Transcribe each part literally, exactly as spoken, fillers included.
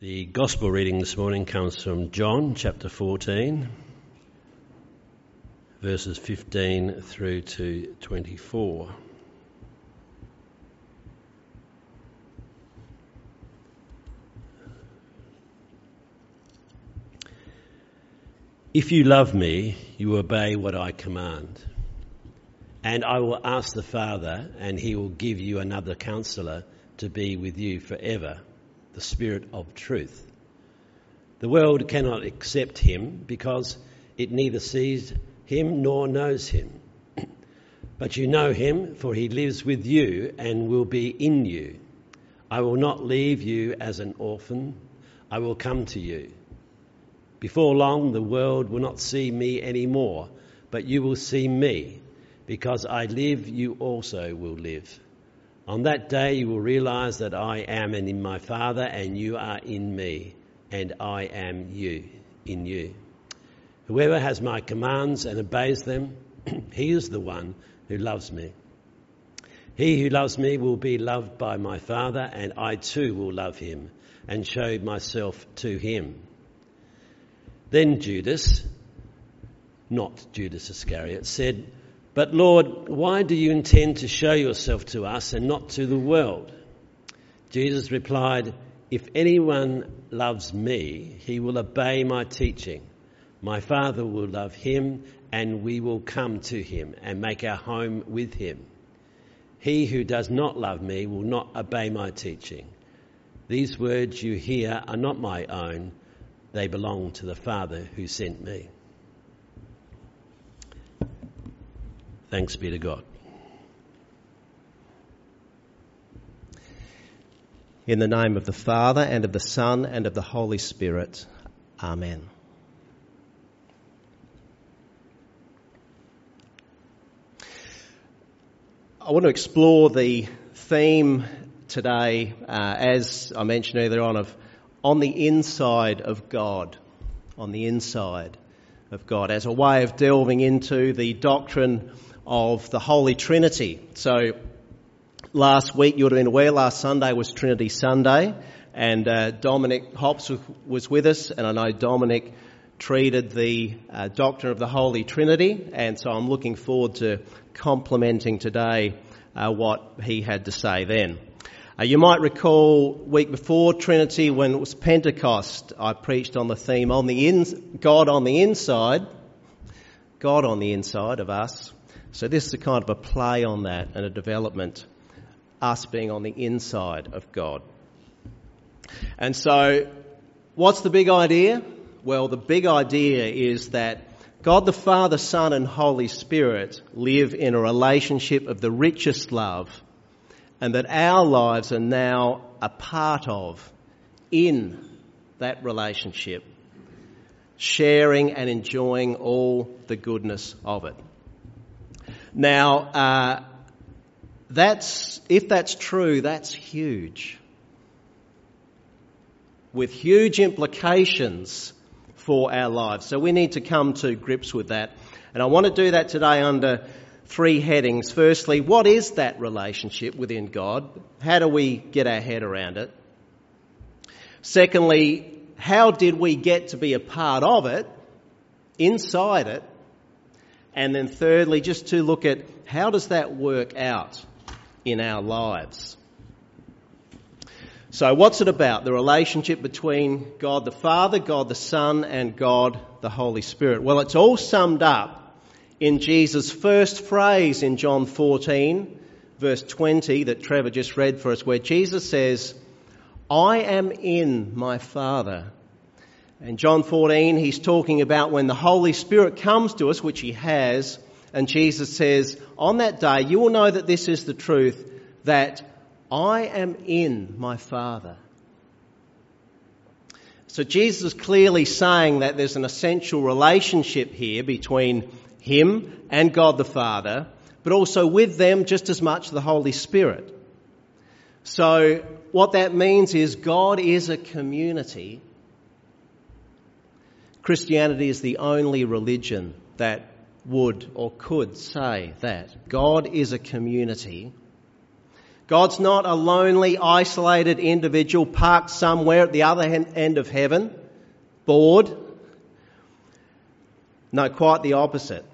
The Gospel reading this morning comes from John chapter fourteen, verses fifteen through to twenty-four. If you love me, you obey what I command. And I will ask the Father, and he will give you another counselor to be with you forever, the Spirit of truth. The world cannot accept him because it neither sees him nor knows him. But you know him, for he lives with you and will be in you. I will not leave you as an orphan. I will come to you. Before long, the world will not see me anymore, but you will see me. Because I live, you also will live. On that day you will realize that I am in my Father, and you are in me, and I am you in you. Whoever has my commands and obeys them, he is the one who loves me. He who loves me will be loved by my Father, and I too will love him and show myself to him. Then Judas, not Judas Iscariot, said, "But Lord, why do you intend to show yourself to us and not to the world?" Jesus replied, "If anyone loves me, he will obey my teaching. My Father will love him, and we will come to him and make our home with him. He who does not love me will not obey my teaching. These words you hear are not my own. They belong to the Father who sent me." Thanks be to God. In the name of the Father, and of the Son, and of the Holy Spirit. Amen. I want to explore the theme today, uh, as I mentioned earlier on, of on the inside of God. On the inside of God, as a way of delving into the doctrine of the Holy Trinity. So last week, you would have been aware, last Sunday was Trinity Sunday, and uh, Dominic Hops was with us, and I know Dominic treated the uh, doctrine of the Holy Trinity, and so I'm looking forward to complementing today uh, what he had to say then. Uh, you might recall week before Trinity, when it was Pentecost, I preached on the theme on the in, God on the inside, God on the inside of us. So this is a kind of a play on that and a development, us being on the inside of God. And so what's the big idea? Well, the big idea is that God the Father, Son and Holy Spirit live in a relationship of the richest love, and that our lives are now a part of, in that relationship, sharing and enjoying all the goodness of it. Now, uh, that's if that's true, that's huge, with huge implications for our lives. So we need to come to grips with that. And I want to do that today under three headings. Firstly, what is that relationship within God? How do we get our head around it? Secondly, how did we get to be a part of it, inside it? And then thirdly, just to look at how does that work out in our lives? So what's it about? The relationship between God the Father, God the Son, and God the Holy Spirit. Well, it's all summed up in Jesus' first phrase in John fourteen, verse twenty, that Trevor just read for us, where Jesus says, "I am in my Father." In John fourteen, he's talking about when the Holy Spirit comes to us, which he has, and Jesus says, "On that day you will know that this is the truth, that I am in my Father." So Jesus is clearly saying that there's an essential relationship here between him and God the Father, but also with them just as much the Holy Spirit. So what that means is God is a community. Christianity is the only religion that would or could say that. God is a community God's not a lonely, isolated individual parked somewhere at the other end of heaven, bored. No, quite the opposite.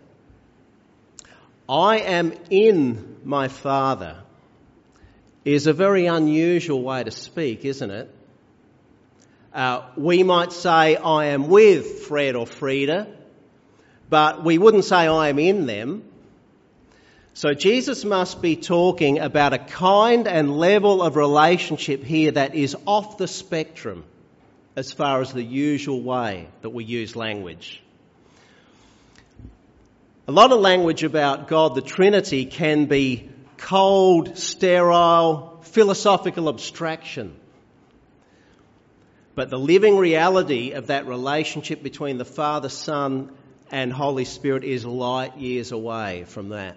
I am in my Father is a very unusual way to speak, isn't it? Uh, we might say, I am with Fred or Frida, but we wouldn't say I am in them. So Jesus must be talking about a kind and level of relationship here that is off the spectrum as far as the usual way that we use language. A lot of language about God, the Trinity, can be cold, sterile, philosophical abstraction. But the living reality of that relationship between the Father, Son and Holy Spirit is light years away from that.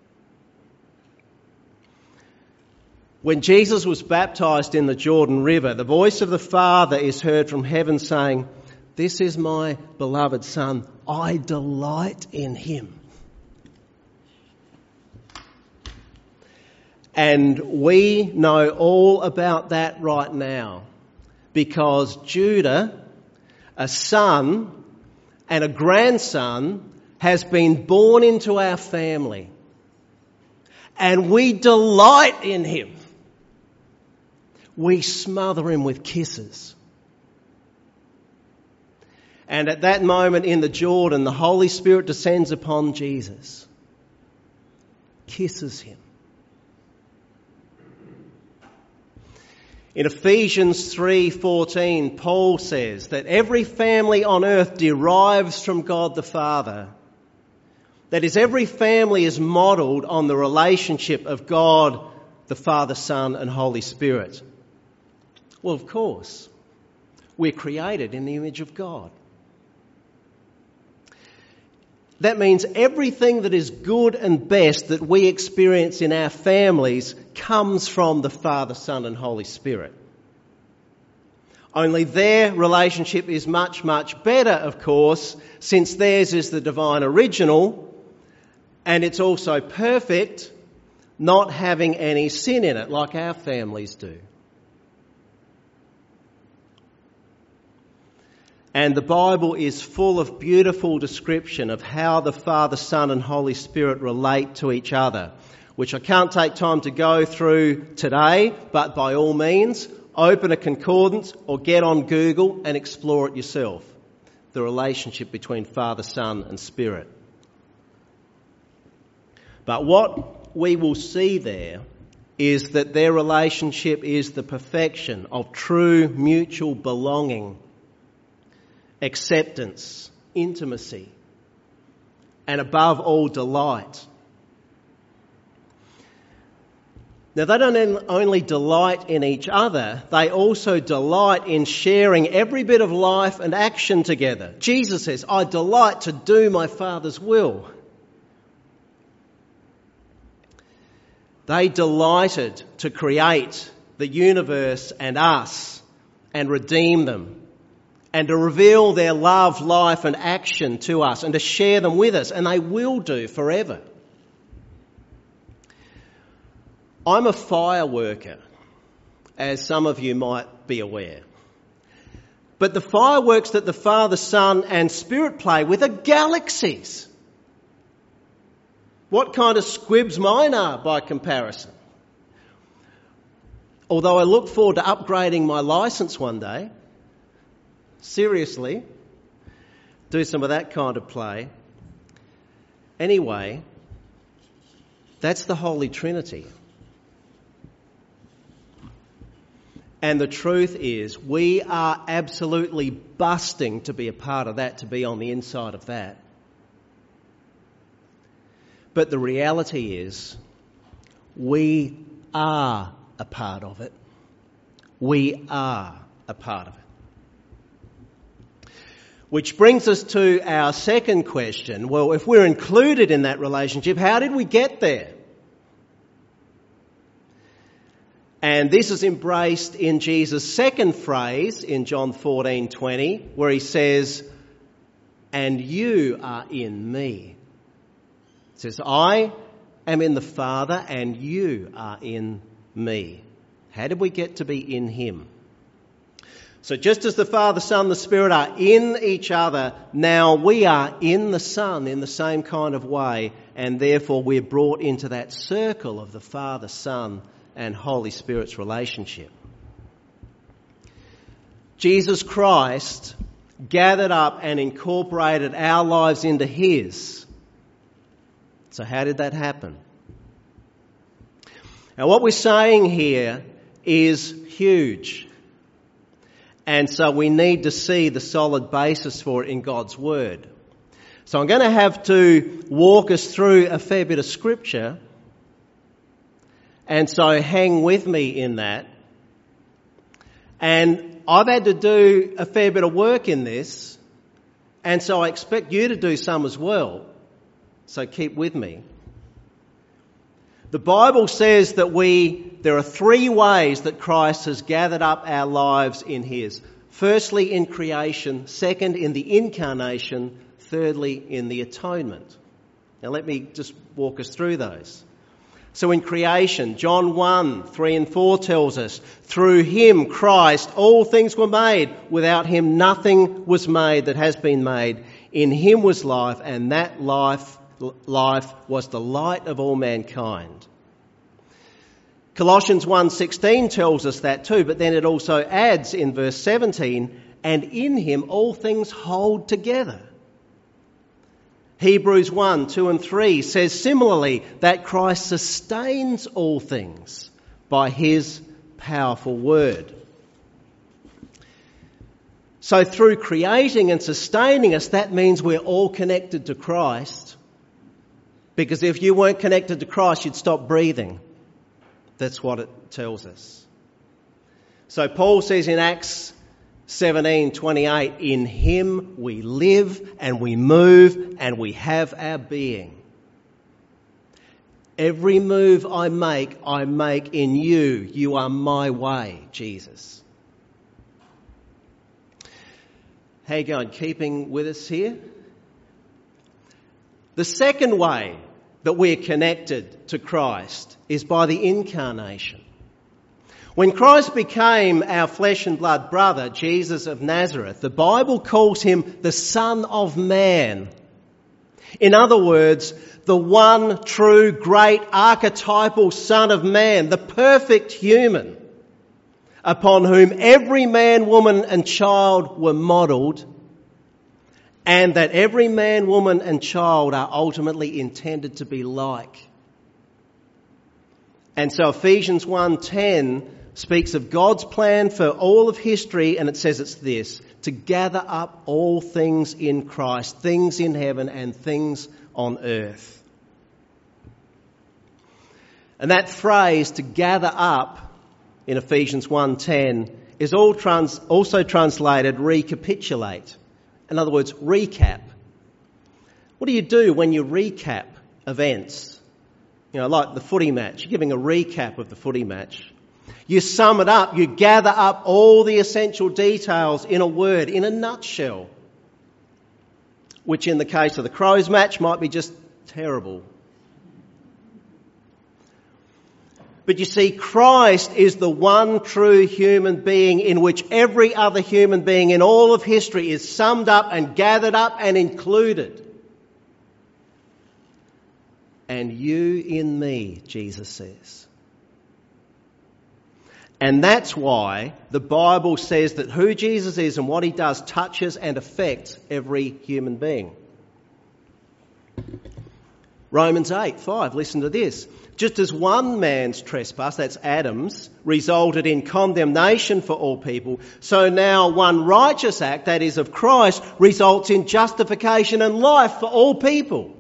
When Jesus was baptised in the Jordan River, the voice of the Father is heard from heaven saying, "This is my beloved Son, I delight in him." And we know all about that right now because Judah, a son and a grandson, has been born into our family. And we delight in him. We smother him with kisses. And at that moment in the Jordan, the Holy Spirit descends upon Jesus, kisses him. In Ephesians three fourteen, Paul says that every family on earth derives from God the Father. That is, every family is modelled on the relationship of God, the Father, Son and Holy Spirit. Well, of course, we're created in the image of God. That means everything that is good and best that we experience in our families comes from the Father, Son and Holy Spirit. Only their relationship is much, much better, of course, since theirs is the divine original and it's also perfect, not having any sin in it like our families do. And the Bible is full of beautiful description of how the Father, Son and Holy Spirit relate to each other, which I can't take time to go through today, but by all means, open a concordance or get on Google and explore it yourself. The relationship between Father, Son and Spirit. But what we will see there is that their relationship is the perfection of true mutual belonging, acceptance, intimacy, and above all, delight. Now, they don't only delight in each other, they also delight in sharing every bit of life and action together. Jesus says, "I delight to do my Father's will." They delighted to create the universe and us and redeem them, and to reveal their love, life and action to us and to share them with us, and they will do forever. I'm a fire worker, as some of you might be aware. But the fireworks that the Father, Son and Spirit play with are galaxies. What kind of squibs mine are by comparison? Although I look forward to upgrading my licence one day. Seriously, do some of that kind of play. Anyway, that's the Holy Trinity. And the truth is, we are absolutely busting to be a part of that, to be on the inside of that. But the reality is, we are a part of it. We are a part of it. Which brings us to our second question. Well, if we're included in that relationship, how did we get there? And this is embraced in Jesus' second phrase in John fourteen twenty, where he says, "And you are in me." It says, "I am in the Father and you are in me. How did we get to be in him? So just as the Father, Son, the Spirit are in each other, now we are in the Son in the same kind of way, and therefore we're brought into that circle of the Father, Son, and Holy Spirit's relationship. Jesus Christ gathered up and incorporated our lives into his. So how did that happen? Now what we're saying here is huge. And so we need to see the solid basis for it in God's Word. So I'm going to have to walk us through a fair bit of Scripture. And so hang with me in that. And I've had to do a fair bit of work in this. And so I expect you to do some as well. So keep with me. The Bible says that we, there are three ways that Christ has gathered up our lives in his. Firstly, in creation. Second, in the incarnation. Thirdly, in the atonement. Now let me just walk us through those. So in creation, John one, three and four tells us, through him, Christ, all things were made. Without him, nothing was made that has been made. In him was life, and that life life was the light of all mankind. Colossians one sixteen tells us that too, but then it also adds in verse seventeen, and in him all things hold together. Hebrews one, two and three says similarly that Christ sustains all things by his powerful word. So through creating and sustaining us, that means we're all connected to Christ. Because if you weren't connected to Christ, you'd stop breathing. That's what it tells us. So Paul says in Acts seventeen twenty-eight, in him we live and we move and we have our being. Every move I make, I make in you. You are my way, Jesus. How you going? Keeping with us here? The second way that we're connected to Christ is by the incarnation. When Christ became our flesh and blood brother, Jesus of Nazareth, the Bible calls him the Son of Man. In other words, the one true great archetypal Son of Man, the perfect human, upon whom every man, woman and child were modelled, and that every man, woman and child are ultimately intended to be like. And so Ephesians one ten speaks of God's plan for all of history, and it says it's this, to gather up all things in Christ, things in heaven and things on earth. And that phrase, to gather up, in Ephesians one ten, is all trans- also translated recapitulate. In other words, recap. What do you do when you recap events? You know, like the footy match, you're giving a recap of the footy match. You sum it up, you gather up all the essential details in a word, in a nutshell. Which in the case of the Crows match might be just terrible. But you see, Christ is the one true human being in which every other human being in all of history is summed up and gathered up and included. And you in me, Jesus says. And that's why the Bible says that who Jesus is and what he does touches and affects every human being. Romans eight five, listen to this. Just as one man's trespass, that's Adam's, resulted in condemnation for all people, so now one righteous act, that is of Christ, results in justification and life for all people.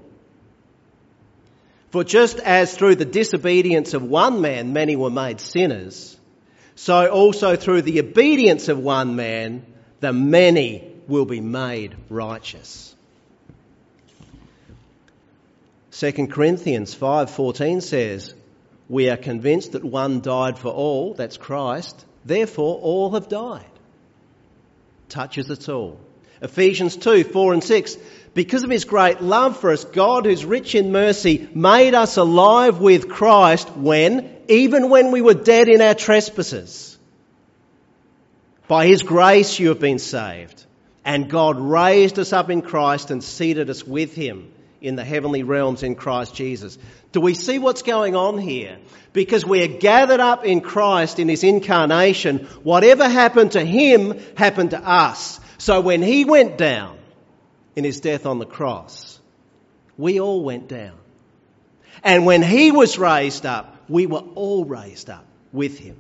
For just as through the disobedience of one man many were made sinners, so also through the obedience of one man the many will be made righteous. Second Corinthians five fourteen says, we are convinced that one died for all, that's Christ, therefore all have died. Touches us all. Ephesians two four and six, because of his great love for us, God, who's rich in mercy, made us alive with Christ when, even when we were dead in our trespasses. By his grace you have been saved. And God raised us up in Christ and seated us with him in the heavenly realms in Christ Jesus. Do we see what's going on here? Because we are gathered up in Christ in his incarnation, whatever happened to him happened to us. So when he went down in his death on the cross, we all went down. And when he was raised up, we were all raised up with him.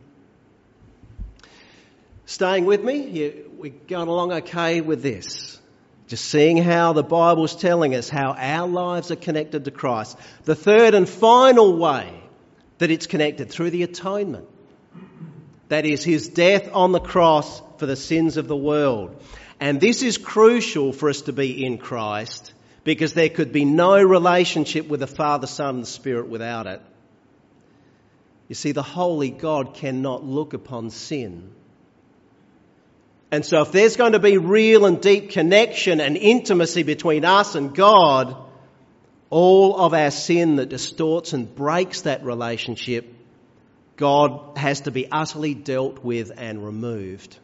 Staying with me? You, we're going along okay with this. Just seeing how the Bible's telling us how our lives are connected to Christ. The third and final way that it's connected, through the atonement. That is his death on the cross for the sins of the world. And this is crucial for us to be in Christ, because there could be no relationship with the Father, Son and the Spirit without it. You see, the holy God cannot look upon sin. And so if there's going to be real and deep connection and intimacy between us and God, all of our sin that distorts and breaks that relationship, God has to be utterly dealt with and removed.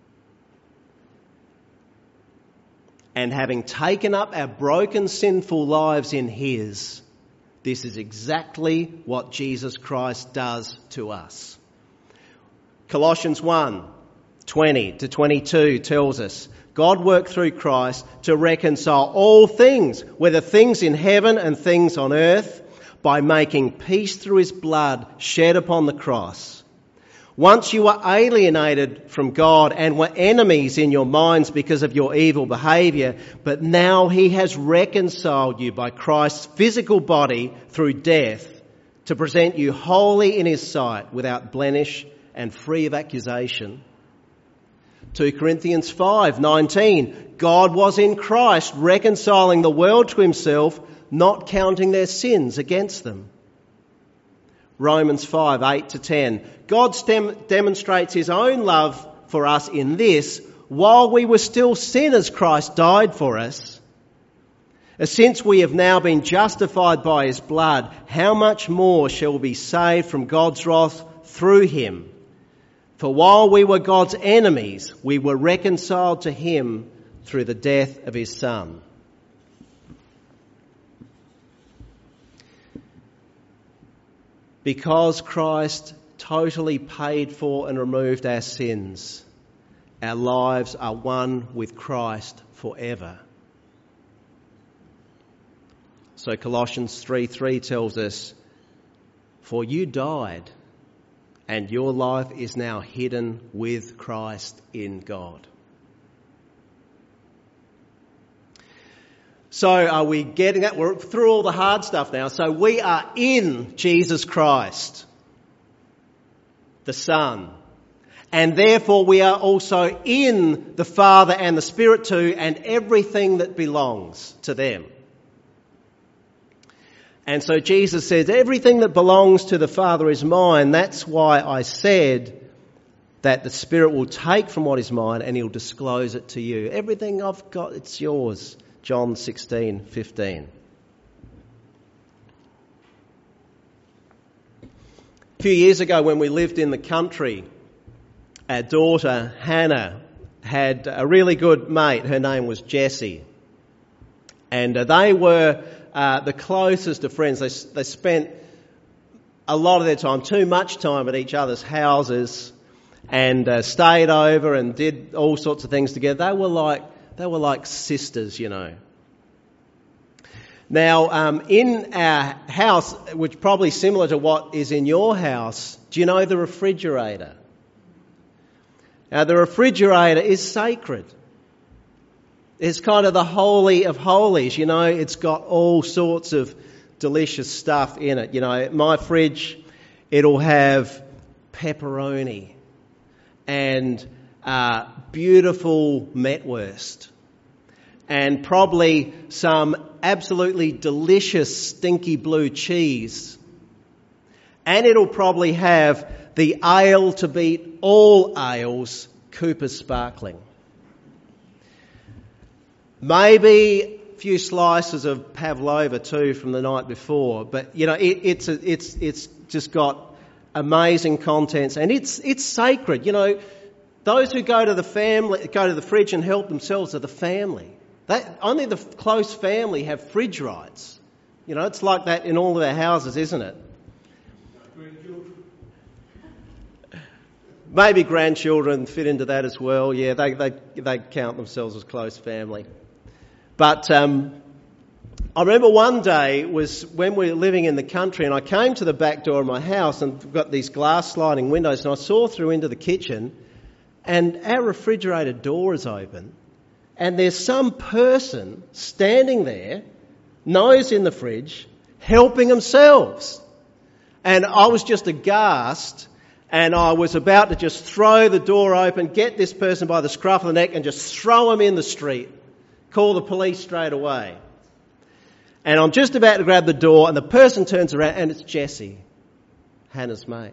And having taken up our broken, sinful lives in his, this is exactly what Jesus Christ does to us. Colossians one, twenty to twenty-two tells us, God worked through Christ to reconcile all things, whether things in heaven and things on earth, by making peace through his blood shed upon the cross. Once you were alienated from God and were enemies in your minds because of your evil behaviour, but now he has reconciled you by Christ's physical body through death to present you holy in his sight, without blemish and free of accusation. two Corinthians five nineteen, God was in Christ reconciling the world to himself, not counting their sins against them. Romans five eight to ten, God stem- demonstrates his own love for us in this: while we were still sinners, Christ died for us. Since we have now been justified by his blood, how much more shall we be saved from God's wrath through him? For while we were God's enemies, we were reconciled to him through the death of his Son. Because Christ totally paid for and removed our sins, our lives are one with Christ forever. So Colossians three three tells us, for you died, and your life is now hidden with Christ in God. So are we getting that? We're through all the hard stuff now. So we are in Jesus Christ, the Son. And therefore we are also in the Father and the Spirit too, and everything that belongs to them. And so Jesus says, everything that belongs to the Father is mine. That's why I said that the Spirit will take from what is mine and he'll disclose it to you. Everything I've got, it's yours. John sixteen fifteen. A few years ago when we lived in the country, our daughter Hannah had a really good mate. Her name was Jessie. And uh, they were uh, the closest of friends. They, they spent a lot of their time, too much time at each other's houses, and uh, stayed over and did all sorts of things together. They were like They were like sisters, you know. Now, um, in our house, which probably similar to what is in your house, do you know the refrigerator? Now, the refrigerator is sacred. It's kind of the holy of holies, you know. It's got all sorts of delicious stuff in it. You know, my fridge, it'll have pepperoni and uh, beautiful Metwurst, and probably some absolutely delicious stinky blue cheese. And it'll probably have the ale to beat all ales, Cooper's Sparkling. Maybe a few slices of pavlova too from the night before, but you know, it, it's a, it's it's just got amazing contents, and it's it's sacred. You know, those who go to the family, go to the fridge and help themselves are the family. That, only the close family have fridge rights. You know, it's like that in all of our houses, isn't it? Maybe grandchildren fit into that as well. Yeah, they they they count themselves as close family. But um, I remember one day was when we were living in the country, and I came to the back door of my house and we've got these glass sliding windows, and I saw through into the kitchen, and our refrigerator door is open, and there's some person standing there, nose in the fridge, helping themselves. And I was just aghast. And I was about to just throw the door open, get this person by the scruff of the neck and just throw him in the street. Call the police straight away. And I'm just about to grab the door and the person turns around and it's Jesse, Hannah's mate.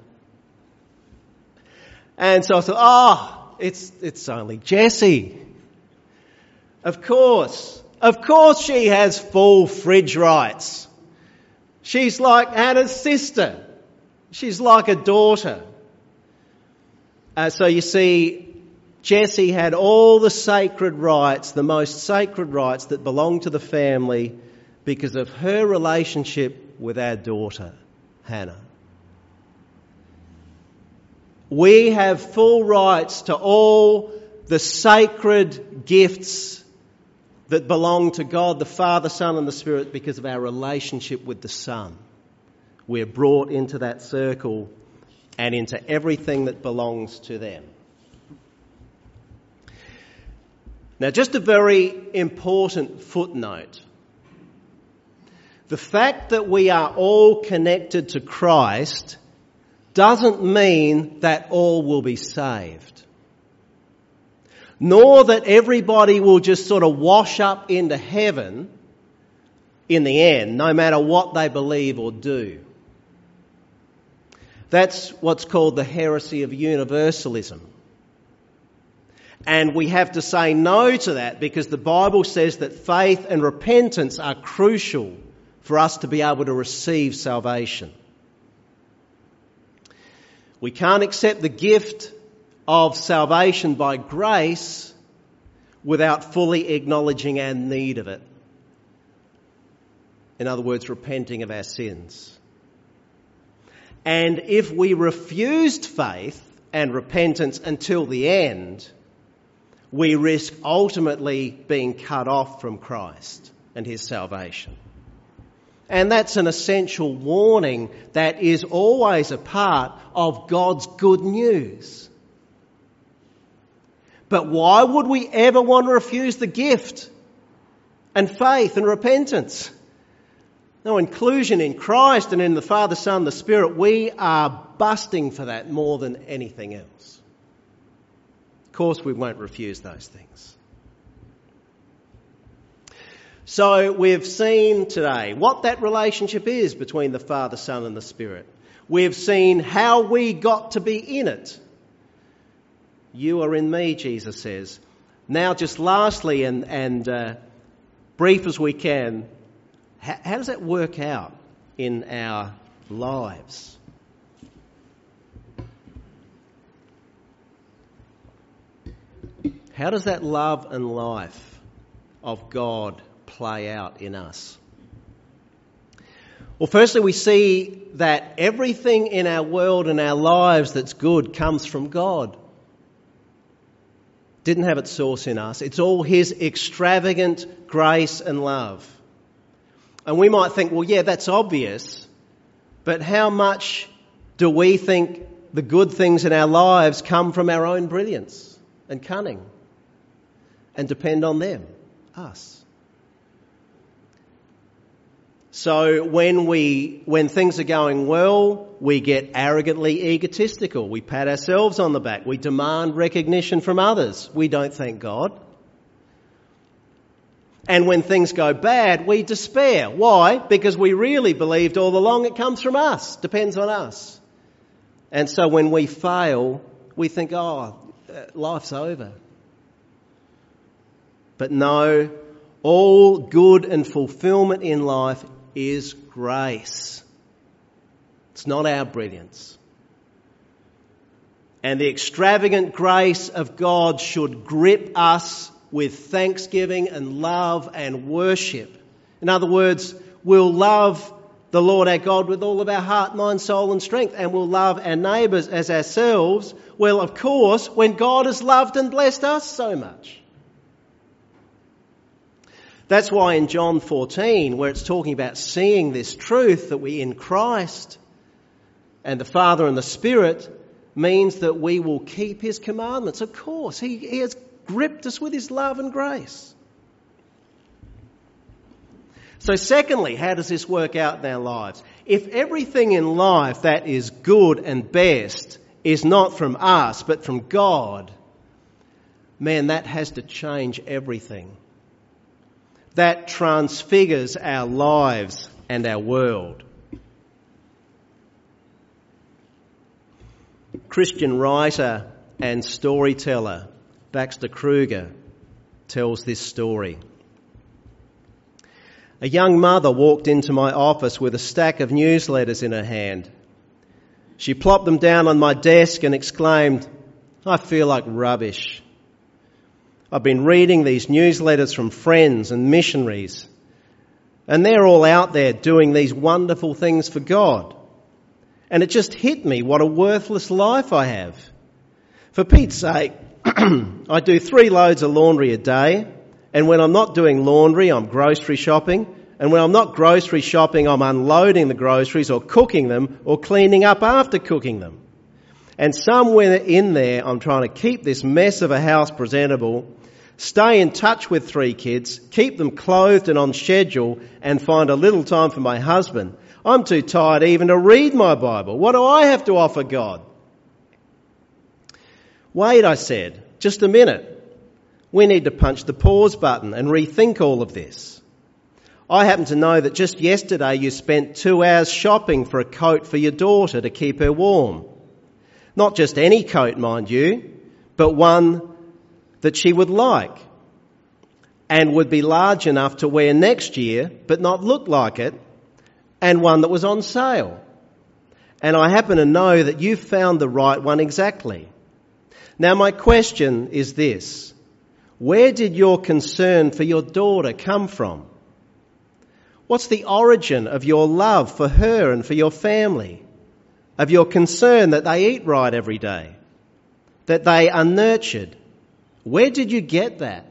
And so I thought, oh, it's, it's only Jessie. Of course. Of course she has full fridge rights. She's like Hannah's sister. She's like a daughter. Uh, so you see, Jessie had all the sacred rights, the most sacred rights that belong to the family because of her relationship with our daughter, Hannah. We have full rights to all the sacred gifts that belong to God, the Father, Son and the Spirit because of our relationship with the Son. We're brought into that circle and into everything that belongs to them. Now, just a very important footnote. The fact that we are all connected to Christ doesn't mean that all will be saved. Nor that everybody will just sort of wash up into heaven in the end, no matter what they believe or do. That's what's called the heresy of universalism. And we have to say no to that because the Bible says that faith and repentance are crucial for us to be able to receive salvation. We can't accept the gift of salvation by grace without fully acknowledging our need of it. In other words, repenting of our sins. And if we refused faith and repentance until the end, we risk ultimately being cut off from Christ and his salvation. And that's an essential warning that is always a part of God's good news. But why would we ever want to refuse the gift and faith and repentance? No, inclusion in Christ and in the Father, Son, the Spirit, we are busting for that more than anything else. Of course, we won't refuse those things. So we've seen today what that relationship is between the Father, Son and the Spirit. We've seen how we got to be in it. You are in me, Jesus says. Now just lastly, and, and uh, brief as we can, how, how does that work out in our lives? How does that love and life of God play out in us? Well, firstly, we see that everything in our world and our lives that's good comes from God. Didn't have its source in us. It's all his extravagant grace and love. And we might think, well, yeah, that's obvious. But how much do we think the good things in our lives come from our own brilliance and cunning and depend on them, us? So when we, when things are going well, we get arrogantly egotistical. We pat ourselves on the back. We demand recognition from others. We don't thank God. And when things go bad, we despair. Why? Because we really believed all along it comes from us, depends on us. And so when we fail, we think, oh, life's over. But no, all good and fulfillment in life is grace. It's not our brilliance. And the extravagant grace of God should grip us with thanksgiving and love and worship. In other words, we'll love the Lord our God with all of our heart, mind, soul and strength, and we'll love our neighbours as ourselves. Well, of course, when God has loved and blessed us so much. That's why in John fourteen, where it's talking about seeing this truth that we're in Christ and the Father and the Spirit, means that we will keep his commandments. Of course, he, he has gripped us with his love and grace. So secondly, how does this work out in our lives? If everything in life that is good and best is not from us but from God, man, that has to change everything. That transfigures our lives and our world. Christian writer and storyteller Baxter Kruger tells this story. A young mother walked into my office with a stack of newsletters in her hand. She plopped them down on my desk and exclaimed, "I feel like rubbish. I've been reading these newsletters from friends and missionaries, and they're all out there doing these wonderful things for God. And it just hit me what a worthless life I have. For Pete's sake, I do three loads of laundry a day, and when I'm not doing laundry, I'm grocery shopping, and when I'm not grocery shopping, I'm unloading the groceries or cooking them or cleaning up after cooking them. And somewhere in there, I'm trying to keep this mess of a house presentable, stay in touch with three kids, keep them clothed and on schedule, and find a little time for my husband. I'm too tired even to read my Bible. What do I have to offer God?" "Wait," I said, "just a minute. We need to punch the pause button and rethink all of this. I happen to know that just yesterday you spent two hours shopping for a coat for your daughter to keep her warm. Not just any coat, mind you, but one that she would like and would be large enough to wear next year but not look like it, and one that was on sale. And I happen to know that you found the right one exactly. Now my question is this: where did your concern for your daughter come from? What's the origin of your love for her and for your family? Of your concern that they eat right every day? That they are nurtured? Where did you get that?"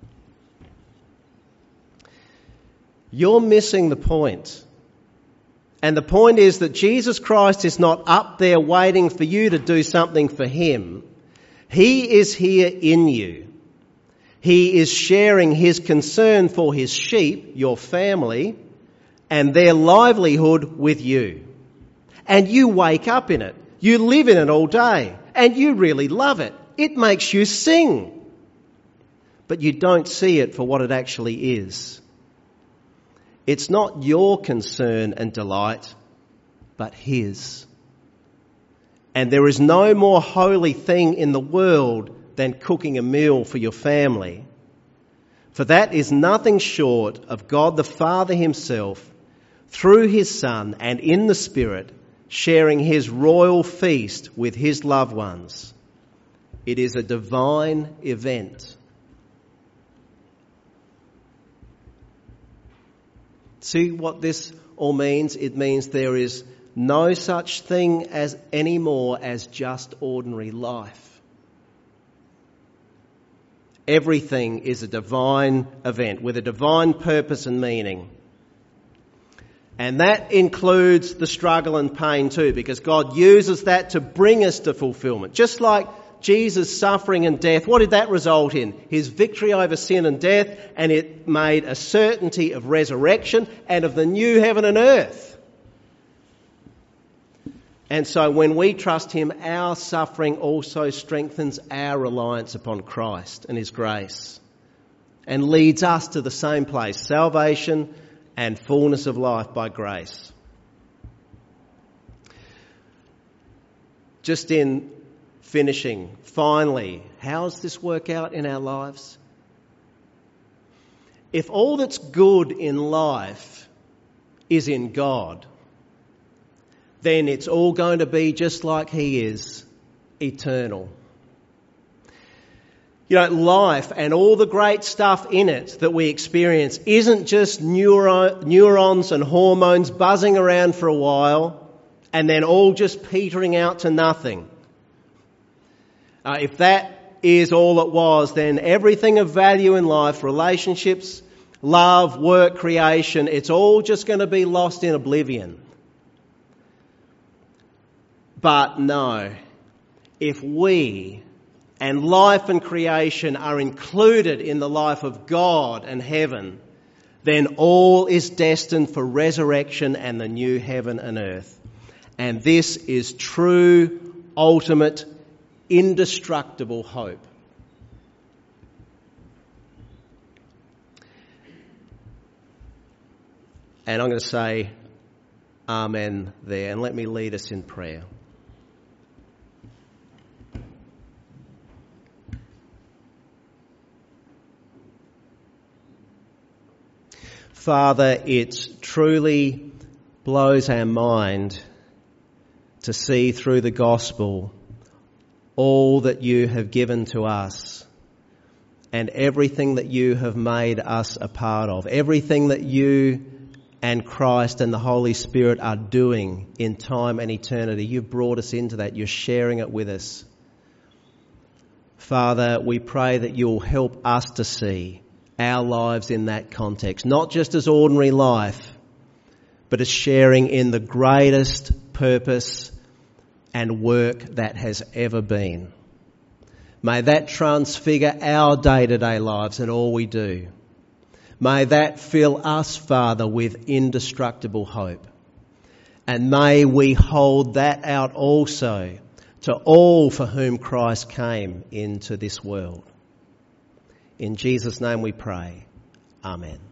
You're missing the point. And the point is that Jesus Christ is not up there waiting for you to do something for him. He is here in you. He is sharing his concern for his sheep, your family, and their livelihood with you. And you wake up in it. You live in it all day. And you really love it. It makes you sing. But you don't see it for what it actually is. It's not your concern and delight, but his. And there is no more holy thing in the world than cooking a meal for your family. For that is nothing short of God the Father himself, through his Son and in the Spirit, sharing his royal feast with his loved ones. It is a divine event. See what this all means? It means there is no such thing as anymore as just ordinary life. Everything is a divine event with a divine purpose and meaning. And that includes the struggle and pain too, because God uses that to bring us to fulfillment. Just like Jesus' suffering and death, what did that result in? His victory over sin and death, and it made a certainty of resurrection and of the new heaven and earth. And so when we trust him, our suffering also strengthens our reliance upon Christ and his grace and leads us to the same place, salvation and fullness of life by grace. Just in finishing, finally, how does this work out in our lives? If all that's good in life is in God, then it's all going to be just like he is eternal. You know, life and all the great stuff in it that we experience isn't just neuro- neurons and hormones buzzing around for a while and then all just petering out to nothing. Uh, if that is all it was, then everything of value in life, relationships, love, work, creation, it's all just going to be lost in oblivion. But no, if we and life and creation are included in the life of God and heaven, then all is destined for resurrection and the new heaven and earth. And this is true, ultimate, indestructible hope. And I'm going to say amen there, and let me lead us in prayer. Father, it truly blows our mind to see through the gospel all that you have given to us and everything that you have made us a part of, everything that you and Christ and the Holy Spirit are doing in time and eternity. You've brought us into that. You're sharing it with us. Father, we pray that you'll help us to see our lives in that context, not just as ordinary life, but as sharing in the greatest purpose and work that has ever been. May that transfigure our day-to-day lives and all we do. May that fill us, Father, with indestructible hope. And may we hold that out also to all for whom Christ came into this world. In Jesus' name we pray. Amen.